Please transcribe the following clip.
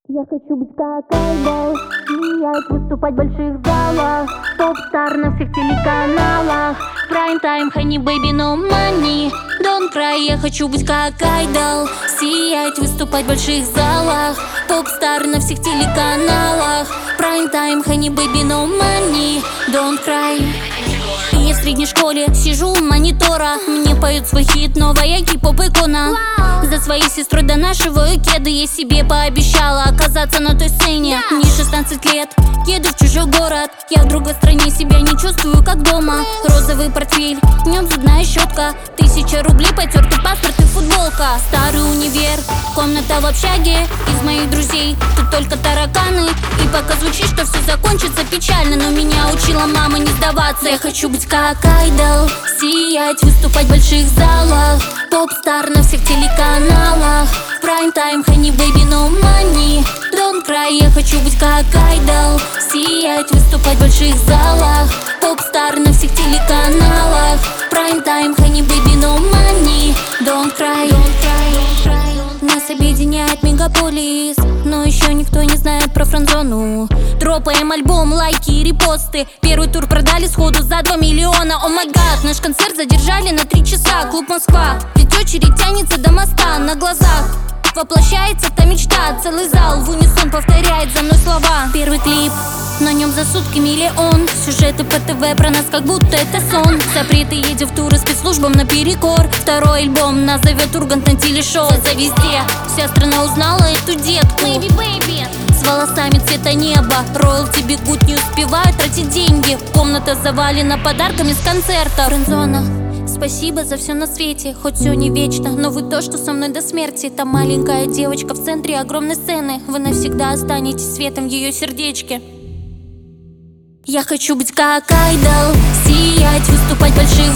Я хочу быть как Айдол, сиять, выступать в больших залах, поп-стар на всех телеканалах. Прайм-тайм, Honey Baby, no money, don't cry. Я хочу быть как Айдол, сиять, выступать в больших залах, поп-стар на всех телеканалах. Прайм-тайм, Honey Baby, no money, don't cry. Я в средней школе сижу у монитора, мне поют свой хит, новая кей-поп-икона. За своей сестрой донашиваю кеды, я себе пообещала оказаться на той сцене. Мне 16 лет, еду в чужой город, я в другой стране, себя не чувствую как дома. Розовый портфель, в нем зубная щетка, 1000 рублей, потертый паспорт и футболка. Старый универ, комната в общаге, из моих друзей тут только тараканы. И пока звучит, что все закончится печально, но меня учила мама не сдаваться. Я хочу быть как Айдол, сиять, выступать в больших залах, поп-стар на всех телеканалах. Прайм-тайм, Honey Baby, no money, don't cry. Я хочу быть как Айдол, сиять, выступать в больших залах, поп-стар на всех телеканалах. Прайм-тайм, Honey Baby, no money, don't cry. Нас объединяет мегаполис, но еще никто не знает про френдзону. Дропаем альбом, лайки и репосты. Первый тур продали сходу за 2 миллиона. О май гад, наш концерт задержали на 3 часа. Клуб Москва, ведь очередь тянется до моста. На глазах воплощается та мечта. Целый зал в унисон повторяет за мной слова. Первый клип, на нем за сутки миллион. Сюжеты по ТВ про нас, как будто это сон. Запреты, едем в туры спецслужбам наперекор. Второй альбом нас зовет Ургант на телешоу. За везде, вся страна узнала эту детку. Baby. С волосами цвета неба, роялти бегут, не успевают тратить деньги. Комната завалена подарками с концерта. Френдзона, спасибо за все на свете, хоть все не вечно, но вы то, что со мной до смерти. Та маленькая девочка в центре огромной сцены, вы навсегда останетесь светом в ее сердечке. Я хочу быть как Айдол, сиять, выступать в больших